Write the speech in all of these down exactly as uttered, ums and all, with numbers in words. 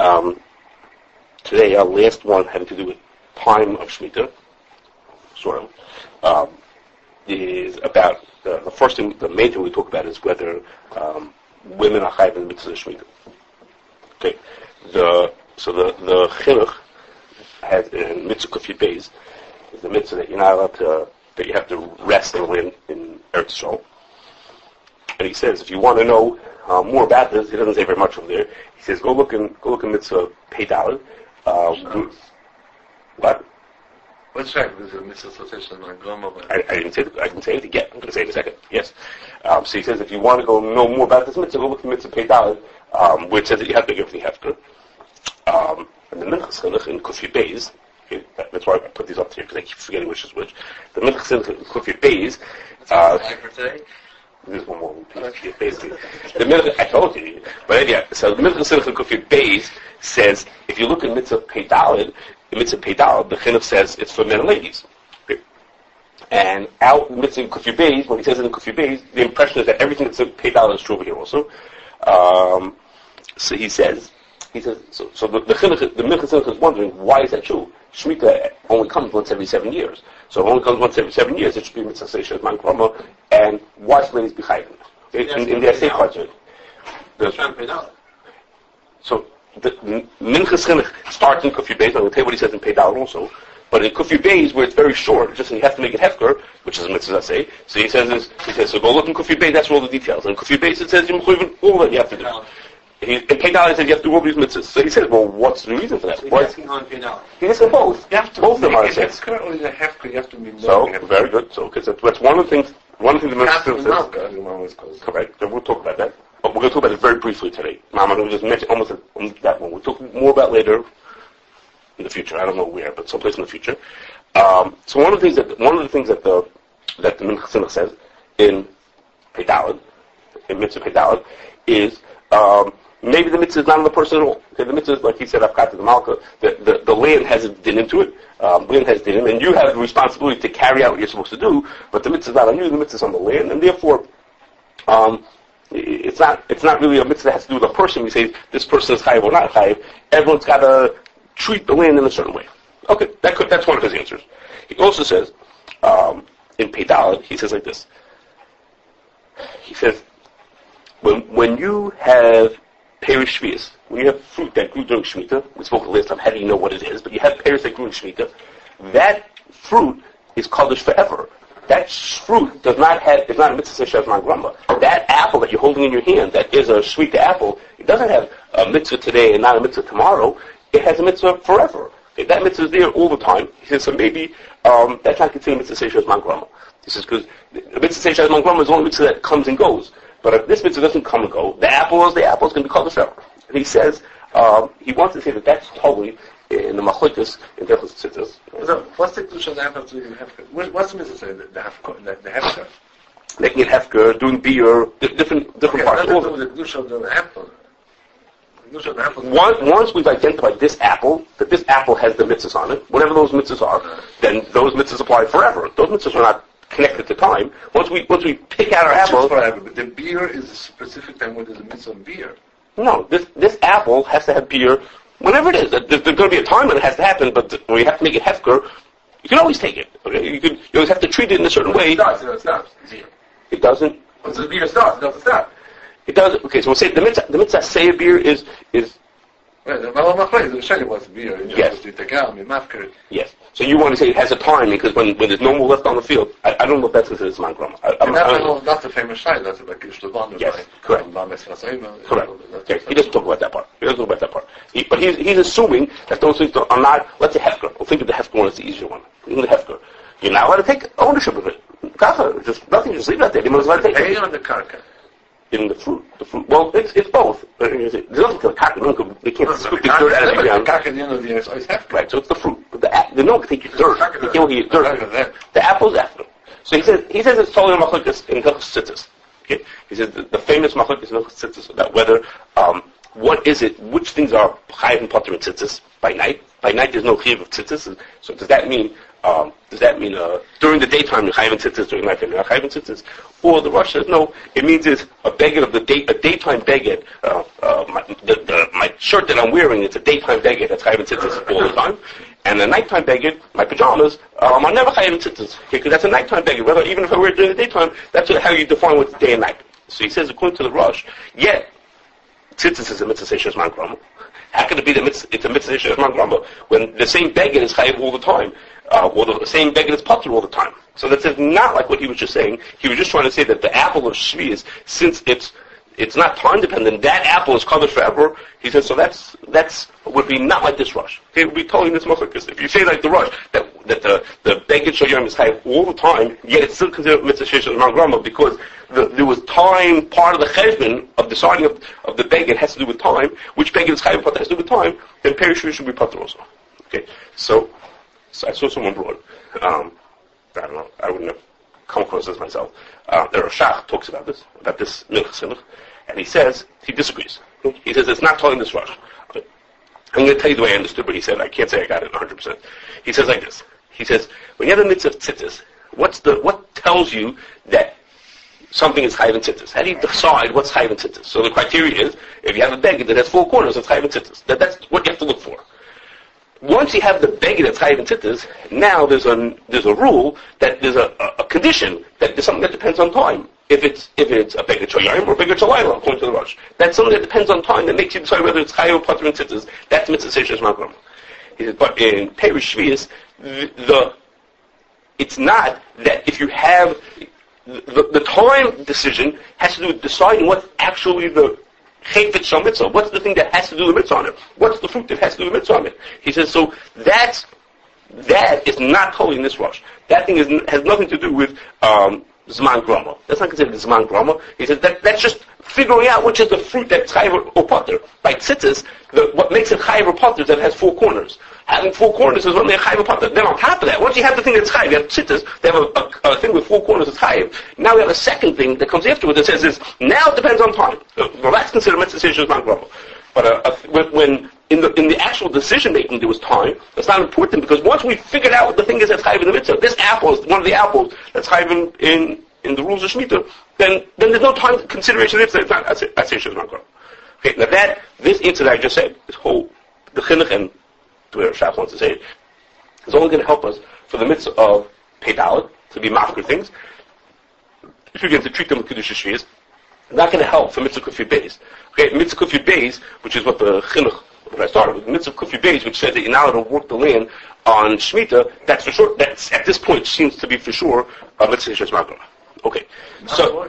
Um, today, our last one having to do with time of Shemitah, sort of, um, is about the, the first thing, the main thing we talk about is whether um, women are chayav in the mitzvah of Shemitah. Okay, the so the the chinuch has in mitzvah kufiyat beis is the mitzvah that you're not allowed to, that you have to rest in the land in Eretz Yisrael. And he says, if you want to know uh, more about this, he doesn't say very much over there. He says, go look in go look in mitzvah Pei Daled. Uh, what? What's right? There's a mitzvah association on Groma. I, I didn't say I didn't say anything yet. I'm going to say it in a second. Yes. Um, so he says, if you want to go know more about this mitzvah, go look at mitzvah Pei Daled, um, which says that you have to give everything hefker. Um, and the minchas chinuch in kufiyat beis. Okay, that, that's why I put these up here because I keep forgetting which is which. The minchas chinuch in kufiyat beis. Uh, for today. There's one more piece, basically. The minchas, I told you, but yeah. So the minchas chinuch in kufiyat beis says, if you look at mitzvah Pei Daled, the mitzvah Pei Daled, the chinuch says it's for men and ladies. Okay. And out in mitzvah kufiyat beis, when he says it in kufiyat beis, the impression is that everything that's in Pei Daled is true over here also. Um, so he says, he says, so, so the the, chinuch, the minchas chinuch is wondering why is that true? Shemitah only comes once every seven years. So if it only comes once every seven years, it should be mitzvah seisha man krama, and why should ladies be chayav? In, in, in their safe budget. So the minchas chinuch starts in kufiyat beis. I'm going to tell you what he says in Pei Daled also. But in kufiyat beis, where it's very short, just you have to make it hefker, which is a mitzvah say. So he says this, he says, so go look in kufiyat beis. That's where all the details. And in kufiyat beis it says you all that you have to do. He, in Pei Daled, he said you have to do all these mitzvahs. So he said, well, what's the reason for that? He's asking on Pei Daled. He said both. You have to both of them are the same. It's currently the hefker. You have to be. So very good. So because that's one of the things. One of the things the mitzvah says. Correct. So we'll talk about that. But we're going to talk about it very briefly today. Mama, we just mentioned almost that one. We'll talk more about later in the future. I don't know where, but someplace in the future. Um, so one of the things that one of the things that the that the minchas chinuch says in Pei Daled, in mitzvah Pei Daled, is. Um, Maybe the mitzvah is not on the person at all. Okay, the mitzvah is, like he said, I've got the malka, the, the, the land has a din into it, um, land has din, and you have the responsibility to carry out what you're supposed to do, but the mitzvah is not on you, the mitzvah is on the land, and therefore, um, it's not, it's not really a mitzvah that has to do with a person. We say, this person is chayiv or not chayiv. Everyone's got to treat the land in a certain way. Okay, that could, that's one of his answers. He also says, um, in Pei Daled, he says like this. He says, when, when you have Perish Shvius. When you have fruit that grew during Shemitah, we spoke last time, how do you know what it is? But you have pears that grew in Shemitah. That fruit is kaddish forever. That fruit does not have, is not a mitzvah seisha man grama. That apple that you're holding in your hand, that is a sweet apple, it doesn't have a mitzvah today and not a mitzvah tomorrow. It has a mitzvah forever. Okay, that mitzvah is there all the time. He says, so maybe um, that's not considered mitzvah seisha man grama. He says, because the mitzvah seisha man grama is the only mitzvah that comes and goes. But if this mitzvah doesn't come and go, the apple is the apple is going to be called forever. And he says, um, he wants to say that that's totally in the machlokes in Hilchos Tzitzis. So, what's the conclusion of the apple to hefker? What's the mitzvah say? The hefker? The hefker? Making it hefker, doing beer, different different okay, parts. All the conclusion of the apple. The apple. Once, once we've identified this apple, that this apple has the mitzvahs on it, whatever those mitzvahs are, then those mitzvahs apply forever. Those mitzvahs are not connected to time. Once we once we pick out our apple, forever, but the beer is a specific time when there's a mitzvah on beer. No, this this apple has to have beer whenever it is. There's, there's going to be a time when it has to happen, but when you have to make it hefker, you can always take it. Okay? You can you always have to treat it in a certain way. It starts. It stops. It doesn't. Once the beer starts, it doesn't stop. It does. Okay, so we'll say the mitzvah the mitzvah say a beer is is. Right, the Malamachleis will show you what's beer. Yes. Yes. So you want to say it has a time because when, when there's no more left on the field, I, I don't know if that's considered man grama. That's the famous shine. That's like Ishtavan. Yes, correct. Correct. Okay. He doesn't talk about that part. He doesn't talk about that part. He, but he's he's assuming that those things are not. Let's say hefker. We'll think of the hefker one as the easier one. Think of the hefker. You're not allowed to take ownership of it. Kacha, just nothing. Just leave it out there. You're not allowed to take it. On the karka. In the fruit, the fruit. Well, it's it's both. There's nothing to the karka. They can't scoop the dirt out of the ground. The karka at the end of the year is always hefker. Right. So it's the fruit. But the the no can take your dirt. They can't get your dirt. The apple's after. So he says he says it's totally machlokes in Hilchos Tzitzis. Okay. He says the, the famous machlokes in Hilchos Tzitzis about whether um what is it, which things are chayiv and potter in tzitzis by night. By night there's no chayiv of tzitzis. So does that mean Um, does that mean uh, during the daytime you're chayv in tzitzis, during nighttime you're not chayv in tzitzis? Or the Rosh says no, it means it's a beged of the day, a daytime beged. Uh, uh, my, the, the, my shirt that I'm wearing, it's a daytime beged that's chayv in tzitzis all the time. And the nighttime beged, my pajamas, um, I'm never chayv in tzitzis. Okay, because that's a nighttime beged. Whether even if I wear it during the daytime, that's how you define what's day and night. So he says, according to the Rosh, yet tzitzis is a mitzvah seishas man grama. How can it be that it's, it's a mitzvah seishas man grama when the same beged is chayv all the time? Uh, or the same beged is patur all the time. So that's not like what he was just saying. He was just trying to say that the apple of Shvi is, since it's it's not time dependent, that apple is covered forever. He says, so that's that's would be not like this rush. Okay, it would be totally this muscle. Because if you say like the rush, that that the the beged shoyam is chayv all the time, yet it's still considered mitzvah sheishas man grama because the, there was time, part of the cheshbon of deciding of, of the beged has to do with time, which beged is chayv, but has to do with time, then perishur should be patur also. Okay, so. So I saw someone brought, um, I don't know, I wouldn't have come across this myself. Uh, the Rashach talks about this, about this Minchas Chinuch, and he says, he disagrees. He says it's not telling this Rosh. I'm going to tell you the way I understood what he said. I can't say I got it one hundred percent. He says like this. He says, when you have a mitzvah of tzitzis, what's the, what tells you that something is chayv in tzitzis? How do you decide what's chayv in tzitzis? So the criteria is, if you have a beged that has four corners, it's chayv in tzitzis. That, that's what you have to look for. Once you have the beged that's chayv in tzitzis, now there's a there's a rule that there's a, a, a condition that there's something that depends on time. If it's if it's a beged shoyayim or a beged shalayla, according to the Rosh, that's something that depends on time that makes you decide whether it's chayv or patur in tzitzis. That's mitzvah seishas man grama. He says, but in Perish Shvius, the, the it's not that if you have the, the time decision has to do with deciding what's actually the Chayfet shal mitzvah. What's the thing that has to do the mitzvah on it? What's the fruit that has to do the mitzvah on it? He says, so that's, that is not totally in this rush. That thing is, has nothing to do with um, Zman Grama. That's not considered Zman Grama. He says that that's just figuring out which is the fruit that's Chayiv or Pater. By tzitzis, the, what makes it Chayiv or Pater is that it has four corners. Having four corners is only a Chayiv or Pater. Then on top of that, once you have the thing that's Chayiv, you have tzitzis, they have a, a, a thing with four corners that's Chayiv. Now we have a second thing that comes afterwards that says this, now it depends on time. Well, that's considered mitzvah seishas man grama. But uh, uh, when, when in the in the actual decision making there was time, that's not important because once we figured out what the thing is that's chayiv in the mitzvah, this apple is one of the apples that's chayiv in, in in the rules of Shemitah, then then there's no time consideration of it. It's not that's it. That's seishas man grama. Okay, now that this answer that I just said, this whole the chinuch and the way Rashach wants to say it, is only going to help us for the mitzvah of Pei-Dalet, to be mafker things. If you're going to treat them with kedusha shvius, not going to help for mitzvah kufi beis. Okay, mitzvah kufi beis, which is what the chinuch, what I started with, mitzvah kufi beis, which says that you're not allowed to work the land on Shemitah, that's for sure, that's, at this point, seems to be for sure a mitzvah seishas man grama. Okay, so,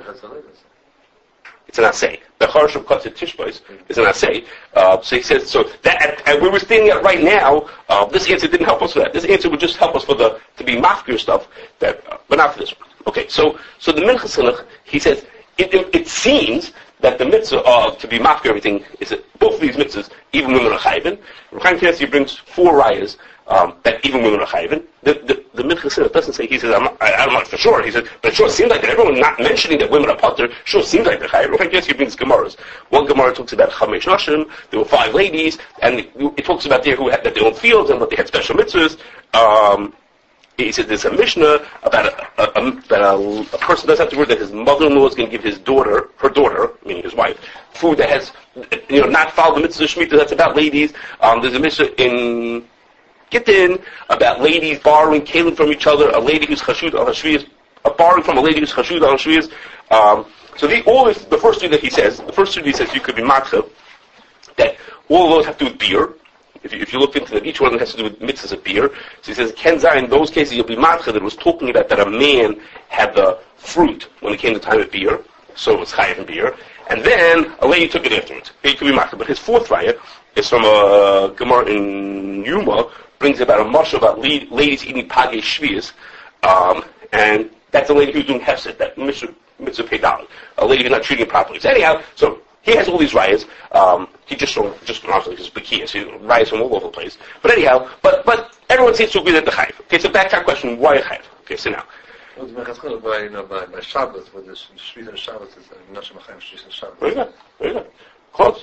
it's an assay. The Charash of Katzit Tishbais is an assay. Uh, so he says, so that, and we were standing at right now, uh, this answer didn't help us for that. This answer would just help us for the, to be mafkir stuff, that, uh, but not for this one. Okay, so, so the Minchas Chinuch, he says, it, it, it seems that the mitzvah of to be mafkir everything is that both of these mitzvahs, even women are chayvin. Chaim Knesset brings four rayas um, that even women are chayvin. The the, the Minchas Chinuch doesn't say. He says, I'm not, I, I'm not for sure. He says, but it sure seems like that. Everyone not mentioning that women are pater sure seems like they're chayvin. Chaim Knesset brings gemaras. One gemara talks about chamesh nashim. There were five ladies, and it, it talks about there who had that they own fields and what they had special mitzvahs. Um, He says there's a Mishnah about a, a, a, that a, a person doesn't have to worry that his mother-in-law is going to give his daughter, her daughter, meaning his wife, food that has, you know, not followed the mitzvah of Shemitah. That's about ladies. Um, there's a Mishnah in Gittin about ladies borrowing kalim from each other. A lady who's chashud al hashviyas, uh, borrowing from a lady who's chashud al hashviyas. Um, so the all this, the first two that he says, the first two that he says you could be matchav, that all of those have to do with beer. If you, if you look into them, each one has to do with mitzvahs of beer. So he says, Kenzai, in those cases, you'll be matcha that was talking about that a man had the fruit when it came to time of beer, so it was chayav in beer, and then a lady took it afterwards. He could be matcha. But his fourth raya is from a Gemara in Yuma, brings about a mush about la- ladies eating pagei shvius, um, and that's a lady who's doing hefset, that mitzvah, mitzvah Pei-Dalet, a lady who's not treating it properly. So anyhow, so he has all these rayas. Um, he just showed, just honestly, his Bekias. He rayas from all over the place. But anyhow, but but everyone seems to agree that the chayv. Okay, so back to our question: why chayv? Okay, so now. Well, the Minchas Chinuch by you know by, by Shabbos, when the Shmita and Shabbos is not Shemachayim Shmita and Shabbos. Very good, very good. Close.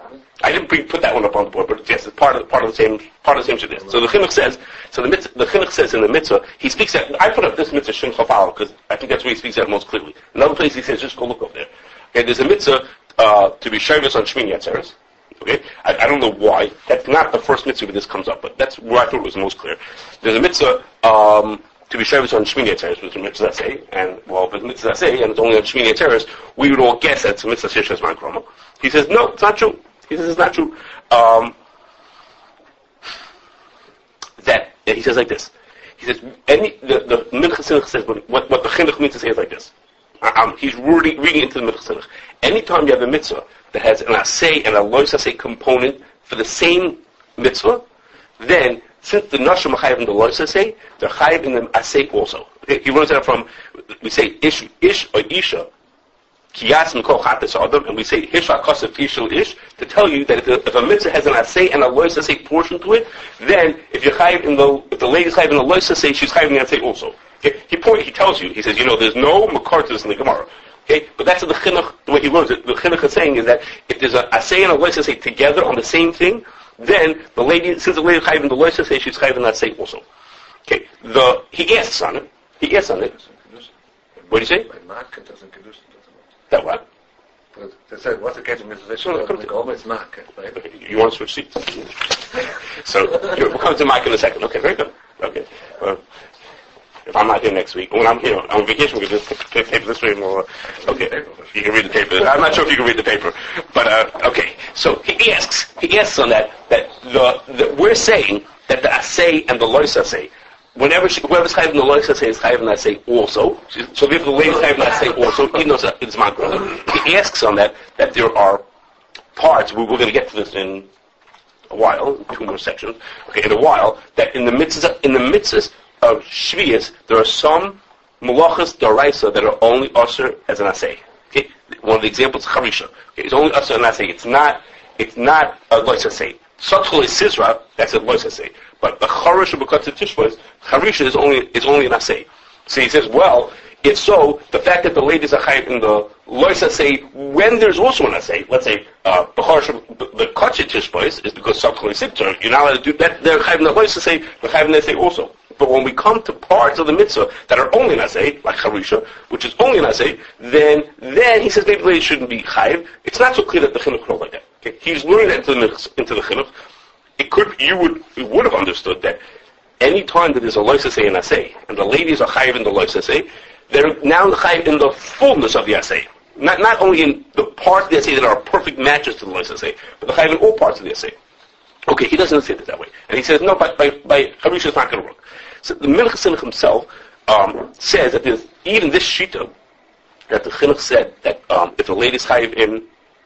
I didn't bring, put that one up on the board, but yes, it's part of part of the same part of the same shidduch. So the chinuch says, so the mitzvah, the chinuch says in the mitzvah, he speaks at. I put up this mitzvah shin chafal because I think that's where he speaks at most clearly. Another place he says, just go look over there. Okay, there's a mitzvah uh, to be shavus on Shmini Atzeres. Okay, I, I don't know why. That's not the first mitzvah where this comes up, but that's where I thought it was most clear. There's a mitzvah um, to be shavus on Shmini Atzeres, which is a mitzvah say, and well, if it's a mitzvah say, and it's only on Shmini Atzeres, we would all guess that it's a mitzvah shishas man krama. He says, no, it's not true. He says it's not true. Um, that he says like this. He says any the the Minchas Chinuch says what what the chinuch means to say is like this. Um, he's reading, reading into the Minchas Chinuch. Anytime you have a mitzvah that has an asay and a lois asay component for the same mitzvah, then since the nashim are chayiv in the lois asay, they're chayiv in the asay also. Okay? He learns that from we say ish ish or isha. Kiyas mikol chatas adam, and we say hisha kosef ishul ish to tell you that if, the, if a mitzvah has an asay and a lois asay portion to it, then if you're chayiv in the if the lady's chayiv in the lois asay, she's chayiv in the asay also. Okay? He point he tells you he says you know there's no makartas in the Gemara. Okay, but that's the chinuch the way he learns it. The chinuch is saying is that if there's an asay and a lois asay together on the same thing, then the lady since the lady is chayiv in the lois asay, she's chayiv in the asay also. Okay, the he asks on it. He asks on it. What do you say? That what? They said, what's the case of mitzvah? So, come to always market, right? Okay, you want to switch seats? So, we'll come to Mike in a second. Okay, very good. Okay. Well, if I'm not here next week, when I'm here on vacation, we can just take paper this way more. Okay, you can read the paper. I'm not sure if you can read the paper, but uh, okay. So he asks, he asks on that that the, the we're saying that the asay and the lois asay, whenever she, whoever's chayiv in the lois asay is chayiv in the asay also. So if the lady's chayiv in the asay also, even though it's makro, he asks on that that there are parts. We're, we're going to get to this in a while, two more sections. Okay, in a while, that in the mitzvahs, in the mitzvahs of Shvius, there are some malachas daraisa that are only usher as an asay. Okay, one of the examples is charisha. Okay, it's only usher as an asay. It's not. It's not a lois asay. Satchul Sisra, that's a lois asay. But the charish of Bekatz Tishvos, charisha is only is only an asay. So he says, well, if so, the fact that the ladies are chayiv in the lois asay when there's also an asay, let's say uh, the charish of the Bekatz Tishvos is because Satchul Sisra, you're not allowed to do that. They're chayiv in the lois asay, they're chayiv in the asay also. But when we come to parts of the mitzvah that are only an asay, like charisha, which is only an asay, then then he says maybe the lady shouldn't be chayiv. It's not so clear that the chinuch knows like that. Okay? He's learning that into the into the chinuch. It could you would you would have understood that any time that there's a lois asay and asay, and the ladies are chayiv in the lois asay, they're now chayiv in the fullness of the asay. Not not only in the parts of the asay that are perfect matches to the lois asay, but the chayiv in all parts of the asay. Okay, he doesn't say it that way, and he says no, by by, by charisha it's not going to work. So the Minchas Chinuch himself um, says that there's even this shita that the chinuch said that um, if the lady's chayiv in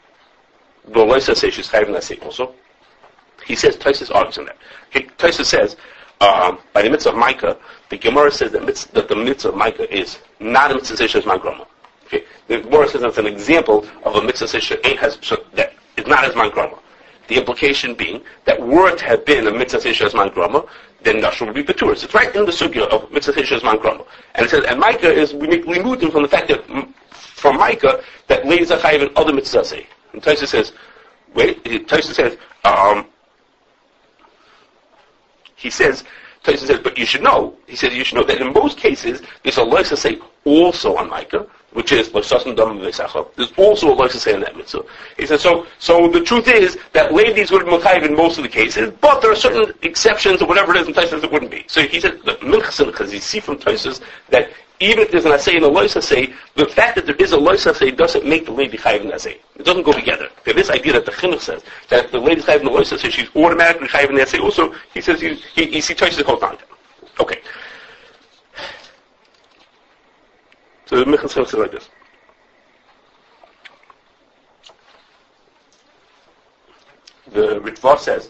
the lois asay, she's chayiv in the asay also. He says Tosfos argues on that. Okay, Tosfos says um, by the mitzvah of Micah, the Gemara says that, mitz, that the mitzvah of Micah is not a mitzvah as man grama. Okay, the Gemara says that's an example of a mitzvah has that is not as man grama. The implication being that were it to have been a mitzvah as man grama, then Nashim would be Baturas. It's right in the sugya of mitzvah as man grama. And it says, and Micah is, we make limudim from the fact that, from Micah, that ladies are chayiv in other mitzvahs. And Tosfos says, wait, Tosfos says, um, he says, Tosfos says, but you should know, he says you should know that in most cases, there's a lois asay also on Micah, which is l'sasan dam v'secha. There's also a lois asay in that mitzvah. He says, so, so the truth is that ladies would be chayiv in most of the cases, but there are certain exceptions or whatever it is in Tosfos it wouldn't be. So he said, the Minchas Chinuch, because you see from Tosfos that even if there's an asay and a lois asay, the fact that there is a lois asay doesn't make the lady chayiv in the asay. It doesn't go together. Okay, this idea that the chinuch says that if the lady's chayiv in the lois asay, she's automatically chayiv in the asay. Also, he says he he, he sees Tosfos holds on to. Okay. So the Minchas Chinuch says like this. The Ritva says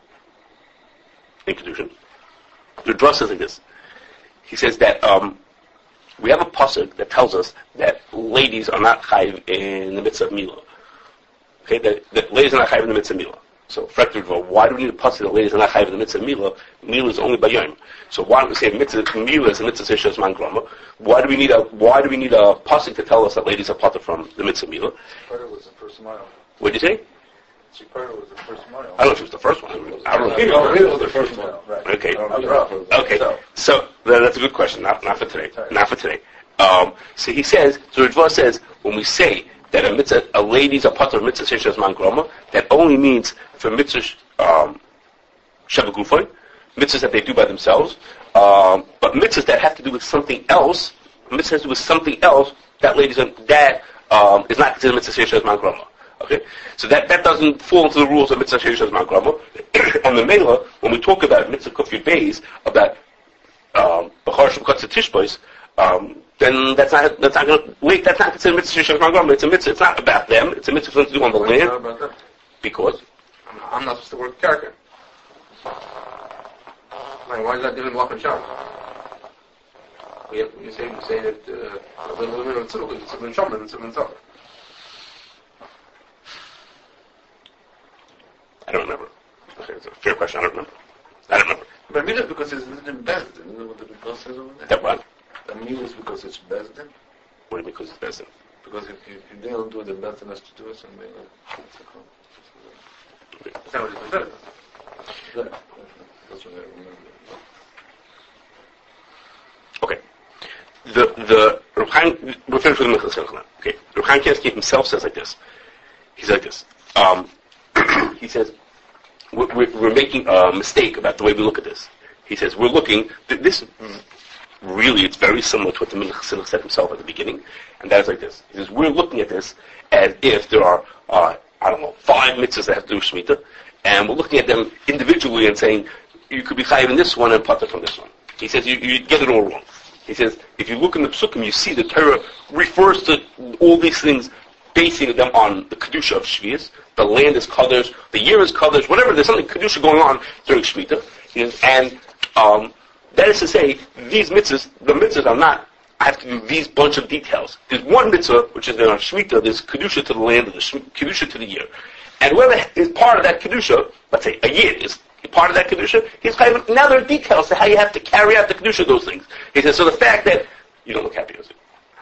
in Kedushin, the Ritva says like this. He says that um, we have a pasuk that tells us that ladies are not chayiv in the mitzvah of milah. Okay, that, that ladies are not chayiv in the mitzvah of milah. So, why do we need a pasuk that ladies are not chayiv in the mitzvah of milah? Milah is only by yom. So why don't we say mitzvah milah is a mitzvah seshas man grama? Why do we need a Why do we need a pasuk to tell us that ladies are potter from the mitzvah of milah? I thought it was the first mile. What did you say? Tzipora was the first mile. I don't know if it was the first one. I don't know. I don't know. It was the first mile, right. Okay. Okay. Okay. So that's a good question. Not not for today. Not for today. Um, so he says, so Ritva says, when we say that a mitzvah, a lady's a part of mitzvah sheshas man groma, that only means for mitzvah um, sheva gufoy, mitzvahs that they do by themselves, um, but mitzvahs that have to do with something else, mitzvahs has to do with something else, that ladies that um, is not considered mitzvah sheshas man groma. Okay, so that, that doesn't fall into the rules of mitzvah sheshas man groma. And the mela, when we talk about mitzvah kufyud beis, about b'char shem katzah tishbois, um, then that's not that's not going to wait. That's not considered mitzvah sheshas man groma. It's a mitzvah. It's not about them. It's a mitzvah for them to do on the land. Because I'm not supposed to work character. Why is that different walk and shop? You say you say that it's a min shomer, it's a min tzor. I don't remember. Okay, it's a fair question. I don't remember. I don't remember. But I mean it because it's in Bezdin. You know what the because is over there? That what? I mean it's because it's Bezdin. What do you mean because it's Bezdin? Because if you, if they don't do it, the Bezdin has to do it, so maybe it's not what it's Bezdin. That's what I remember. Okay. The the Reb Chaim, we're finished with the Minchas now. Okay. Reb Chaim Kanievsky himself says like this. He's like this. Um, he says we're, we're making a mistake about the way we look at this. He says we're looking. This really, it's very similar to what the Minchas said himself at the beginning, and that is like this. He says we're looking at this as if there are uh, I don't know five mitzvahs that have to do with Shemitah, and we're looking at them individually and saying you could be chayiv in this one and patur from this one. He says you, you get it all wrong. He says if you look in the Psukim, you see the Torah refers to all these things, basing them on the kedusha of Shvius. The land is kadosh, the year is kadosh, whatever. There's something kedusha going on during Shemitah, and um, that is to say, these mitzvahs, the mitzvahs are not. I have to do these bunch of details. There's one mitzvah which is on Shemitah. There's kedusha to the land, there's kedusha to the year, and whoever is part of that kedusha, let's say a year is part of that kedusha, he's kind of now there are details to how you have to carry out the kedusha of those things. He says, so the fact that you don't look happy, is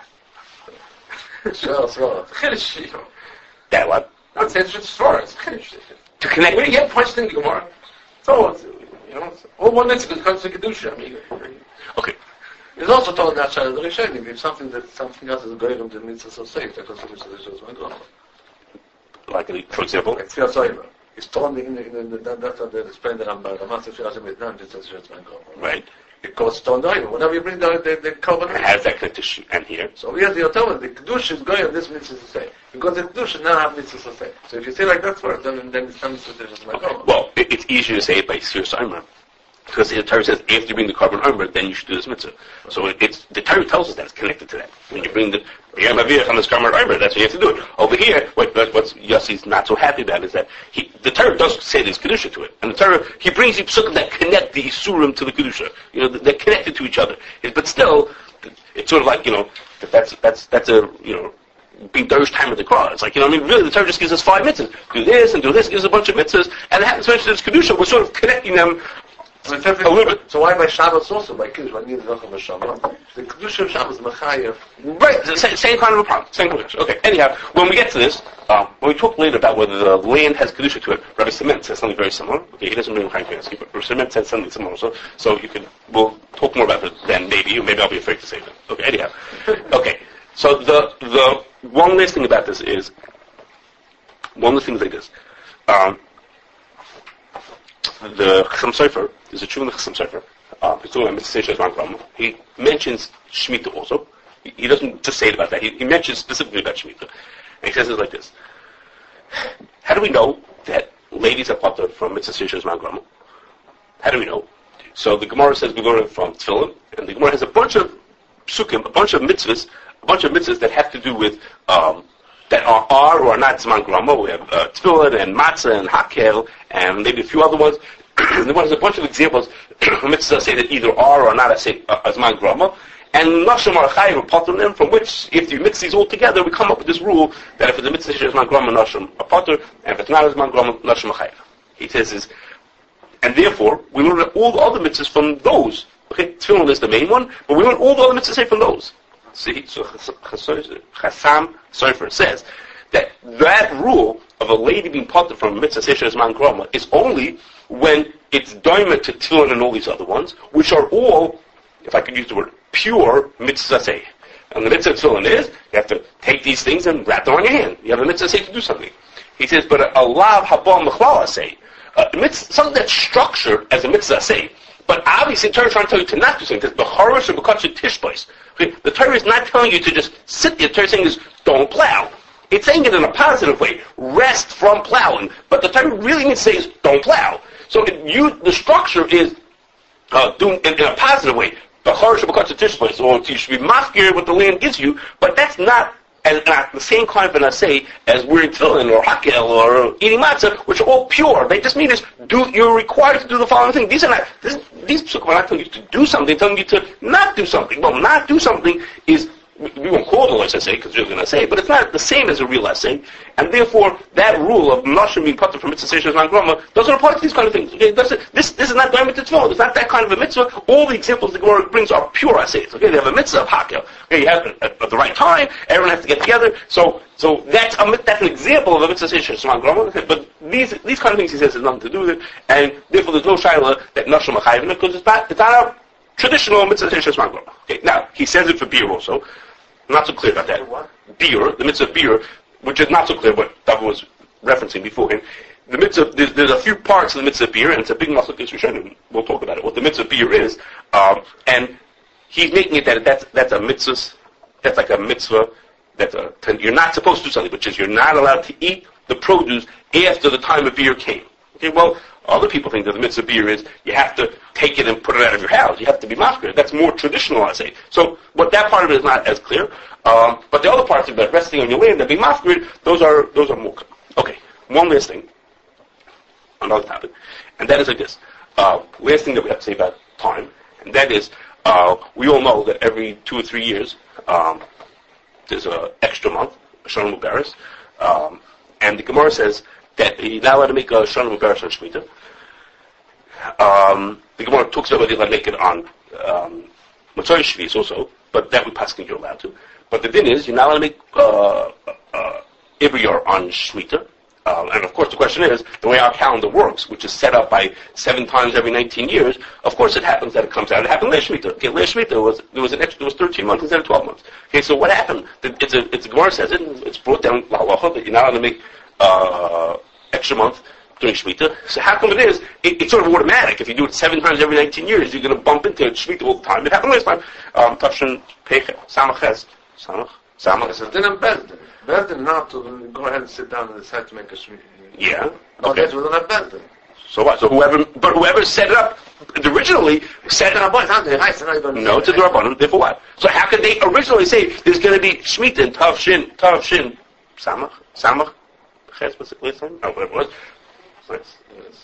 it? That what? I'd say it's just for it's to connect. When you get punched in Gemara, so it's, you know, all one mitzvah comes to kedusha. I mean, okay. It's also told that the Rishonim, if something that something else is going on, the mitzvah so safe, that also mitzvah is going on. Like, for example, like Tzviyah Soiva. It's told in the, in the, that's what they explain that the master Tzviyah Soiva is just going on. Right. Because stone doiva. Whenever you bring the the, the korban, how does that connect to sh- and here? So we have the Yotomas, the kedusha is going on this mitzvah to say. Because the kedusha now have mitzvah to say. So if you say like that first, then then it's not mitzvah to say. Okay. Well, it, it's easier to say it by Sir Simon. Because the Torah says, after you bring the korban omer, then you should do this mitzvah. So it, it's the Torah tells us that it's connected to that. When you bring the Yom Havir on this korban omer, that's when you have to do it. Over here, what what's Yossi's not so happy about is that he, the Torah does say there's kedusha to it, and the Torah he brings you psukim that connect the isurim to the kedusha. You know, they're connected to each other. But still, it's sort of like you know, that's that's that's a you know. being Dorish time of the cross. It's like, you know, I mean, really, the Torah just gives us five mitzvahs. Do this and do this, gives us a bunch of mitzvahs, and it happens to mention this kedusha. We're sort of connecting them a little bit. So why by Shabbos also? By Kiddush, why need the Zochah of Shabbos? The Kedusha of Shabbos, Machayev. Right, the same, same kind of a problem. Same Kedusha. Okay, anyhow, when we get to this, um, when we talk later about whether the land has Kedusha to it, Rabbi Sement says something very similar. Okay, he doesn't bring Chaim Kanievsky, but Rabbi Sement says something similar also. So you can, we'll talk more about it then, maybe, or maybe I'll be afraid to say that. Okay, anyhow. Okay, so the, the one last thing about this is, one last thing is like this. Um, the Chassam Sofer, there's a true in the Chassam Sofer. Uh, he's talking about Mitzvah Sheshas Man Groma. He mentions Shemitah also. He, he doesn't just say it about that. He, he mentions specifically about Shemitah. And he says it like this. How do we know that ladies are potter from Mitzvah Sheshas Man Groma? How do we know? So the Gemara says we learn it from Tefillin, and the Gemara has a bunch of psukim, a bunch of mitzvahs, a bunch of mitzvahs that have to do with um, that are, are or are not Zman Grama. We have uh, Tefillin and Matzah and Hakel and maybe a few other ones. There was a bunch of examples mitzvahs say that either are or are not a, a Zman Grama. And Nashim are Chayiv or Potter them, from which, if you mix these all together, we come up with this rule that if it's a mitzvah is Zman Grama, Nashim are Potter, and if it's not a Zman Grama, Nashim are Chayiv. He says is, and therefore, we learn all the other mitzvahs from those. Okay, Tefillin is the main one, but we learn all the other mitzvahs from those. See, so Chassam Sofer says that that rule of a lady being parted from mitzvah seishes man grama is only when it's doimet to tefillin and all these other ones, which are all, if I could use the word, pure mitzvah say. And the mitzvah tefillin is, you have to take these things and wrap them on your hand. You have a mitzvah say to do something. He says, but a lav haba mechlala say, something that's structured as a mitzvah say, but obviously the Torah is trying to tell you to not do something, because b'charish or b'katcha tishbais. Okay, the Torah is not telling you to just sit there. The Torah is saying is, don't plow. It's saying it in a positive way. Rest from plowing. But the Torah really means to say is, don't plow. So it, you, the structure is uh, doing in, in a positive way. The charish of a tishbais, or you should be mafkir what the land gives you, but that's not, as, not the same kind of an assay as wearing tefillin or hakel or eating matzah, which are all pure. They just mean is, do, you're required to do the following thing. These are not, this, these psukim are not telling you to do something, they're telling you to not do something. Well, not do something is, we won't call it a essay because we're going to say, but it's not the same as a real essay, and therefore that rule of nashim being put from mitzvah seishes man grama doesn't apply to these kind of things. Okay, doesn't, this this is not going to tefillin. It's not that kind of a mitzvah. All the examples the Gemara brings are pure essays. Okay, they have a mitzvah of hakel. Okay, you have it at, at the right time. Everyone has to get together. So so that's a, that's an example of a mitzvah seishes man grama. Okay, but these these kind of things he says has nothing to do with it, and therefore there's no shaila that nashim machayim because it's not it's not a traditional mitzvah seishes man grama. Okay, now he says it for beer also. Not so clear about that. Beer, the mitzvah of beer, which is not so clear what David was referencing before him. The mitzvah, there's, there's a few parts of the mitzvah of beer, and it's a big muscle case we showed. We'll talk about it. What the mitzvah of beer is, um, and he's making it that that's that's a mitzvah. That's like a mitzvah. That's a you're not supposed to do something, which is you're not allowed to eat the produce after the time of beer came. Okay, well, other people think that the mitzvah of beer is you have to take it and put it out of your house. You have to be mafkir. That's more traditional, I say. So, what that part of it is not as clear. Um, but the other parts about resting on your land and being mafkir, those are those are more clear. Okay, one last thing, another topic, and that is like this. Uh, last thing that we have to say about time, and that is uh, we all know that every two or three years um, there's an extra month, Shana Mubaris, um, and the Gemara says that you're not allowed to make a Shana Mubaris on Shemitah. Um, the Gemara talks about whether you're allowed to make it on um, Matzah Shvius also, but that we paskin you're allowed to. But the thing is, you're not allowed to make uh, uh, every year on Shemitah. Um, and of course, the question is, the way our calendar works, which is set up by seven times every nineteen years, of course it happens that it comes out. It happened last Shemitah. Okay, last Shemitah was, there was an extra, there was thirteen months instead of twelve months. Okay, so what happened? It's a, it's a Gemara says it, it's brought down halacha that you're not allowed to make uh, extra month during Shemitah. So how come it is? It, it's sort of automatic. If you do it seven times every nineteen years, you're going to bump into Shemitah all the time. It happened last time. Um, Tafshin Peichel, Samach Ches, Samach, Samach. It's then Bezdin. Bezdin not to go ahead and sit down and decide to make a Shemitah. Yeah. Okay. That's within a Bezdin. So what? So whoever, but whoever set it up originally set it up. No, it's a D'Rabbanan. Therefore what? So how could they originally say there's going to be Shemitah in Tafshin, Tafshin, Samach, Samach, Ches? What's it last time? Oh, whatever it was. Yes.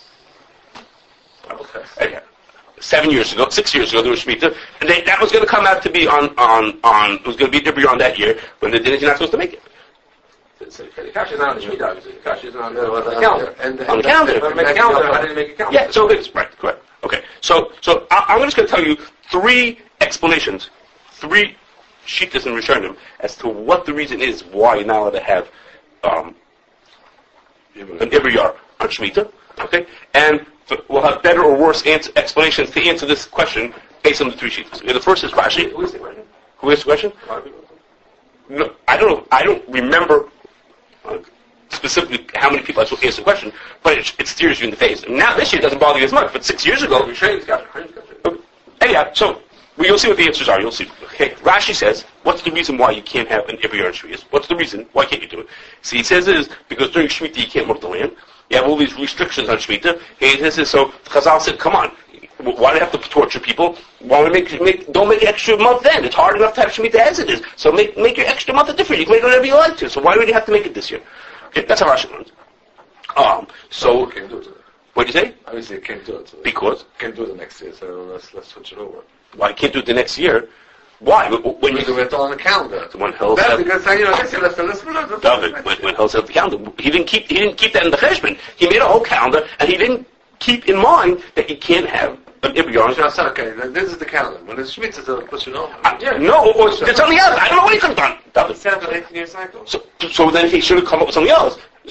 Okay. Okay. Seven years ago, six years ago, there was Shemitah, and they, that was going to come out to be on, on, on, it was going to be Dibri on that year, when they didn't, you're not supposed to make it. So, the cash is not on the Shemitah, obviously. The cash is on the, on the calendar. And, and on the calendar. If I make a calendar, I didn't make a calendar. Yeah, so it's right, correct. Okay. So, so I, I'm just going to tell you three explanations, three shittas and Rishonim, as to what the reason is why you're not allowed to have, um, an every year on Shemitah, okay? And we'll have better or worse answer, explanations to answer this question based on the three sheets. Okay, the first is Rashi. Who is the question? Who is the question? No, I don't know. I don't remember uh, specifically how many people actually asked the question, but it, it steers you in the face. Now this year it doesn't bother you as much, but six years ago. Okay. Anyhow, so well, you'll see what the answers are. You'll see. Okay, Rashi says, what's the reason why you can't have an every year in Shvius? What's the reason? Why can't you do it? See, he says it is because during Shemitah you can't work the land. You have all these restrictions on Shemitah. He says so. Chazal said, come on, why do you have to torture people? Why don't we make, make don't make an extra month then? It's hard enough to have Shemitah as it is. So make make your extra month different. You can make it whatever you like to. So why would you have to make it this year? Okay, that's how Rashi learns. Um, so can't do it. What did you say? Obviously, you can't do it. So because can't do it the next year. So let's let's switch it over. Why you can't do it the next year? Why? When you do it on the calendar. When Hillel That's said, because you know this year let's let's let's David, when, when Hillel said the calendar, he didn't keep he didn't keep that in the cheshbon. He made a whole calendar, and he didn't keep in mind that you can't have an every year. Okay, this is the calendar. When it's Shemitah, they'll put it on. Yeah. No, or it's something else. I don't know what he could have done. David. It's an eighteen-year cycle. So, so then he should have come up with something else.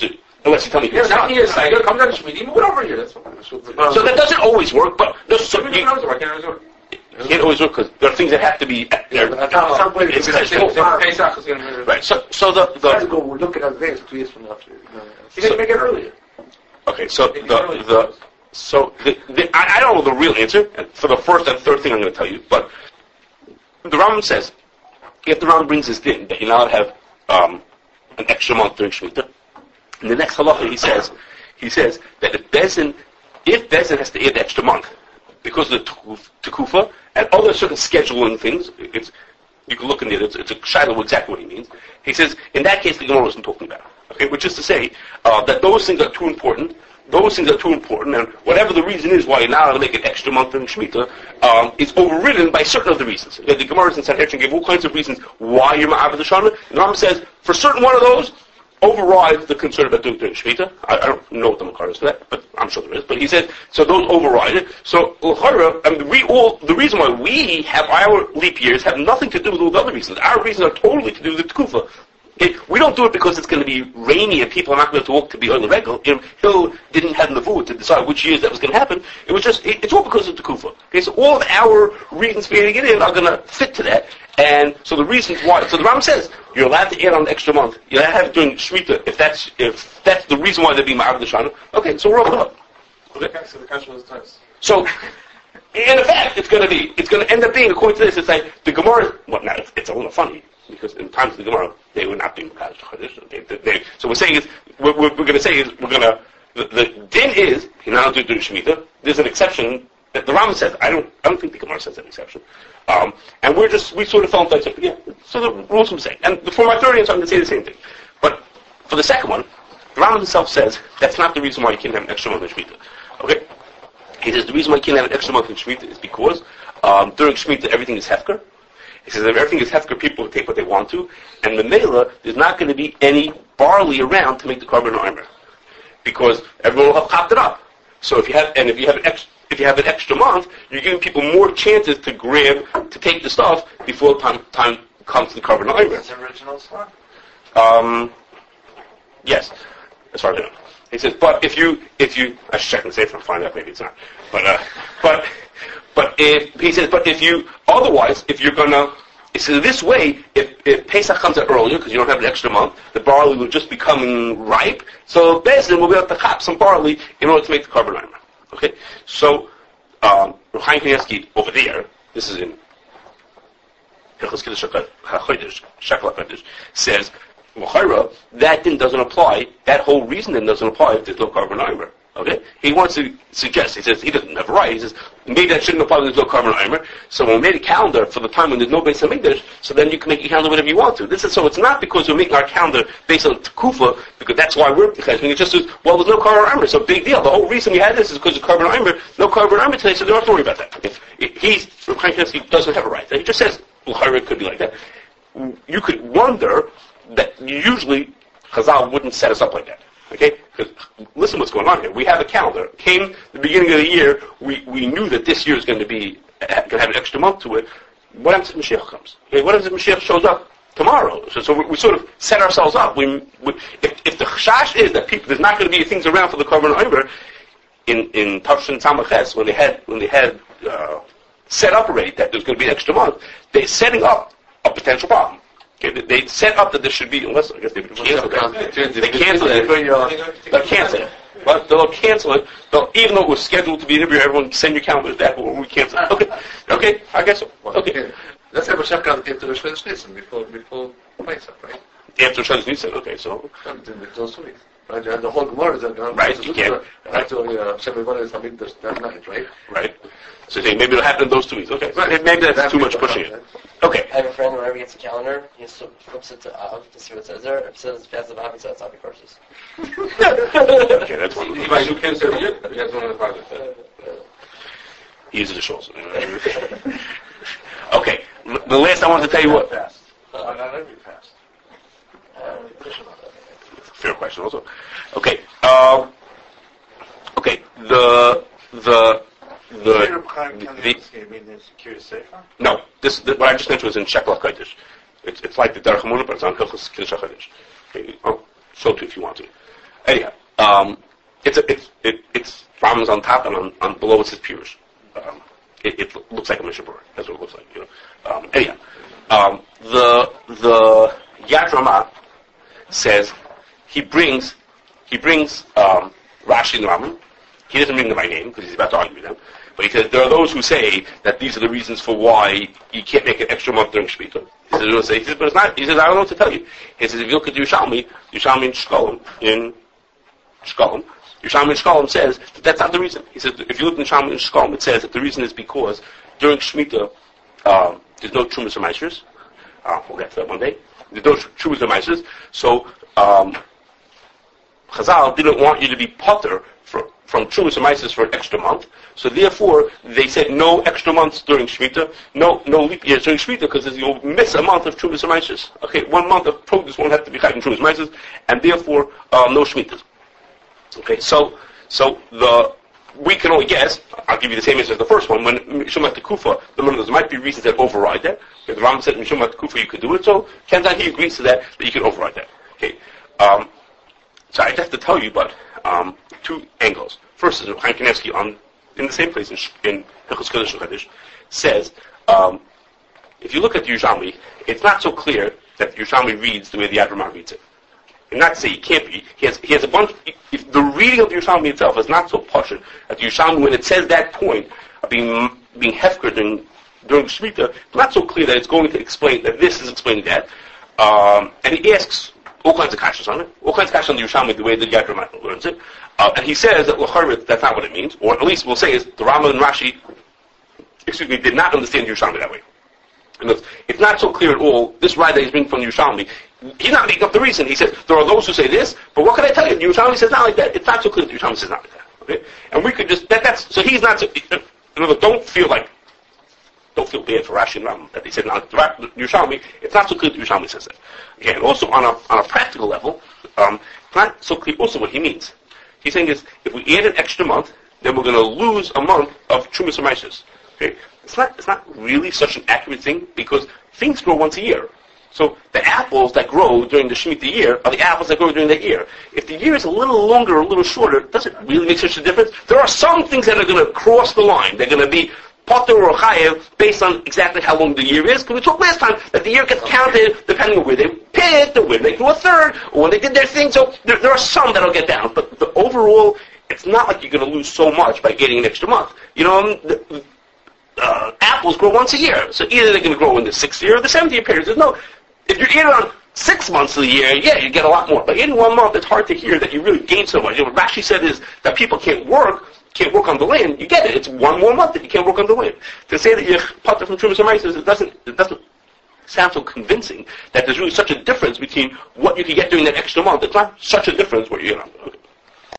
Unless you tell me yeah, it's not not. here. So I gotta come down to Shmini, move it over here. That's fine. So that doesn't always work, but no, so so you, I can't always work. it can't always work because there are things that have to be. Yeah, there- that's how some it's places essential. Pesach is gonna Right. So, so the Let's the go. We're looking at this two years from now. You can make it earlier. okay. So the the so the, the I, I don't know the real answer for the first and third thing I'm going to tell you, but the Rambam says if the Rambam brings this din that you now have um, an extra month during Shemitah, in the next halacha he says he says that if Bezin if Bezin has to add the extra month because of the Tekufa and other certain scheduling things, it's you can look in it. It's, it's a shiloh exactly what he means. He says in that case the Gemara wasn't talking about. Okay, which is to say uh, that those things are too important. Those things are too important, and whatever the reason is why you're now going to make an extra month in Shemitah, um, is overridden by certain of the reasons. Okay, the Gemara in Sanhedrin gave all kinds of reasons why you're Ma'avid Shana, and the Rambam says for certain one of those overrides the concern about doing it during Shemitah. I, I don't know what the Makar is for that, but I'm sure there is. But he said so those override it. So L'chara, and we all the reason why we have our leap years have nothing to do with all the other reasons. Our reasons are totally to do with the Tekufa. It, we don't do it because it's going to be rainy and people are not going to walk to be on the regular. Hill didn't have the food to decide which years that was going to happen. It was just, it, it's all because of the Kufa. Okay, so all of our reasons for getting it in are going to fit to that. And so the reasons why, so the Ram says, you're allowed to add on an extra month. You're allowed to have it during Shemitah if that's, if that's the reason why they're being Ma'avid Shana. Okay, so we're all up. Okay, so the question was nice. So, in effect, it's going to be, it's going to end up being, according to this, it's like, the Gemara, well, now, it's, it's a little funny, because in times of the Gemara, they were not doing Makadosh Chodesh. They, they, they, so we're saying is, what we're, we're going to say is, we're going to, the, the din is, you know, do do Shemitah. There's an exception that the Rambam says. I don't, I don't think the Gemara says an exception. Um, and we're just, we sort of felt like, yeah. So the rules I'm saying, and for my third answer, I'm going to say the same thing. But for the second one, the Rambam himself says that's not the reason why you can't have an extra month in Shemitah. Okay, he says the reason why you can't have an extra month in Shemitah is because um, during Shemitah everything is hefker. He says if everything is hefker, people take what they want to, and the Mela, there's not going to be any barley around to make the carbon armor, because everyone will have chopped it up. So if you have, and if you have an extra, if you have an extra month, you're giving people more chances to grab, to take the stuff before time time comes to the carbon armor. Is the original slot? Um, yes, as far as I know. He says, but if you, if you, I should check and say if I find out, maybe it's not. But, uh, but, but if, he says, but if you, otherwise, if you're gonna, he says this way, if, if Pesach comes out earlier, because you don't have an extra month, the barley will just be coming ripe, so Bezin will be able to chop some barley in order to make the carbon armor. Okay? So, um, Chaim Kanievsky over there, this is in Hilchos Kiddush HaChodesh, Shekel HaChodesh, says, that then doesn't apply, that whole reason then doesn't apply if there's no carbon armor. Okay? He wants to suggest, he says, he doesn't have a right, he says, maybe that shouldn't apply when there's no carbon armor, so we made a calendar for the time when there's no Beis HaMikdash, so then you can make your calendar whatever you want to. This is, so it's not because we're making our calendar based on Tekufa, because that's why we're cheshbon. It just says, well, there's no carbon armor, so big deal. The whole reason we had this is because of carbon armor, no carbon armor today, so they don't have to worry about that. If, if he's, he doesn't have a right. He just says, well, it could be like that. You could wonder that usually Chazal wouldn't set us up like that. Okay? Because listen what's going on here. We have a calendar. Came the beginning of the year, we, we knew that this year is going to be, going to have an extra month to it. What happens if Mashiach comes? Okay, what happens if Mashiach shows up tomorrow? So, so we, we sort of set ourselves up. We, we, if, if the chash is that people, there's not going to be things around for the carbon armor, in, in Tafshin Tzamaches, when they had, when they had, uh, set up already that there's going to be an extra month, they're setting up a potential problem. Okay, they set up that there should be, unless I guess they would cancel it. They cancel it. They'll cancel it. But they'll cancel it. They'll, even though it was scheduled to be in here, everyone send your calendar that, but we cancel it. Okay, okay, I guess so. Okay. Let's have a check out after the Shlosh Nissen before before Pesach, right? After Shlosh Nissen, okay, so. Those two weeks. Right, and the whole Gemara is going right, you can't. Actually, Hashem Yivoneh is Hamikdash that night, right? Right. So you think maybe it'll happen in those two weeks. Okay. Right. Maybe that's too much pushing it. Okay. I have a friend, whenever he gets a calendar, he flips it to Av to see what it says there. If it says fast of Av, it says Av courses. Okay, that's one. He might do cancer every year. He has one of the projects. He uses the shawls. Okay. The last I wanted to tell you what. Fast. Uh, not every fast. Fair question also. Okay. Um, okay. The the the, the no. This the, what I just mentioned was in Shekel HaKodesh. It's it's like the Derech HaMunah, but it's on Hilchos Kiddush HaChodesh. Okay. Oh, so too if you want to. anyhow, um, it's a, it's it, it's Rambam's on top and on, on below it says Pirush. Um, it, it looks like a Mishnah Berurah. That's what it looks like. You know. Um, anyhow, um, the the Yad Ramah says he brings he brings um, Rashi and Rambam. He doesn't bring them by name because he's about to argue with them. But he says there are those who say that these are the reasons for why you can't make an extra month during Shemitah. He says, he says, but it's not. He says, I don't know what to tell you. He says, if you look at Yerushalmi, Yerushalmi in Shkolem, in Shkolem, Yerushalmi in Shkolem says that that's not the reason. He says, if you look in Yerushalmi in Shkolem, it says that the reason is because during Shemitah, um, there's no Trumas or Meisers. Uh, we'll get to that one day. There's no Trumas or Meisers. So, um, Chazal didn't want you to be potter for, from Trumas or Meisers for an extra month. So therefore, they said no extra months during Shemitah, no no leap years during Shemitah, because you'll miss a month of Trumas or Meisers. Okay, one month of produce won't have to be chayv in Trumas or Meisers, and therefore uh, no Shemitahs. Okay, so so the we can only guess. I'll give you the same answer as the first one. When Mishum Kufa, the there might be reasons that override that. Okay, the Rambam said Mishum Kufa you could do it, so Kenzan he agrees to that that you can override that. Okay, um, so I have to tell you, but um, two angles. First is Chaim Kanievsky on. In the same place in, in Hilchos Kodesh Chadish, says, um, if you look at the Yerushalmi, it's not so clear that the Yerushalmi reads the way the Yad Ramah reads it. And not to say he can't be. He has, he has a bunch, if the reading of the Yerushalmi itself is not so pashut, that the Yerushalmi, when it says that point of being, being hefker during, during Shemitah, it's not so clear that it's going to explain, that this is explaining that. Um, and he asks all kinds of kashas on it, all kinds of kashas on the Yerushalmi, the way the Yad Ramah learns it. Uh, and he says that L'charit, that's not what it means, or at least we'll say is the Rambam and Rashi, excuse me, did not understand Yerushalmi that way. And it's, it's not so clear at all. This ride that he's bringing from Yerushalmi, he's not making up the reason. He says there are those who say this, but what can I tell you? Yerushalmi says not like that. It's not so clear that Yerushalmi says not like that. Okay, and we could just that, that's so he's not. So, in other, don't feel like don't feel bad for Rashi and Rambam that they said not Yerushalmi. It's not so clear that Yerushalmi says that. Okay, and also on a on a practical level, um, it's not so clear also what he means. He's saying is, if we add an extra month, then we're going to lose a month of Trumas or Meisers. Okay? It's not, it's not really such an accurate thing, because things grow once a year. So the apples that grow during the Shemitah year are the apples that grow during that year. If the year is a little longer or a little shorter, does it really make such a difference? There are some things that are going to cross the line. They're going to be potter or chayev based on exactly how long the year is. Because we talked last time that the year gets counted depending on where they picked, or when they grew a third, or when they did their thing. So there, there are some that'll get down. But the overall, it's not like you're going to lose so much by getting an extra month. You know, the, uh, apples grow once a year. So either they're going to grow in the sixth year or the seventh year period. There's no, if you're eating on six months of the year, yeah, you get a lot more. But in one month, it's hard to hear that you really gain so much. You know, what Rashi said is that people can't work, can't work on the land. You get it. It's one more month that you can't work on the land. To say that you're potter from Trumas or Meisers, it doesn't, it doesn't sound so convincing that there's really such a difference between what you can get during that extra month. It's not such a difference where you know. Okay.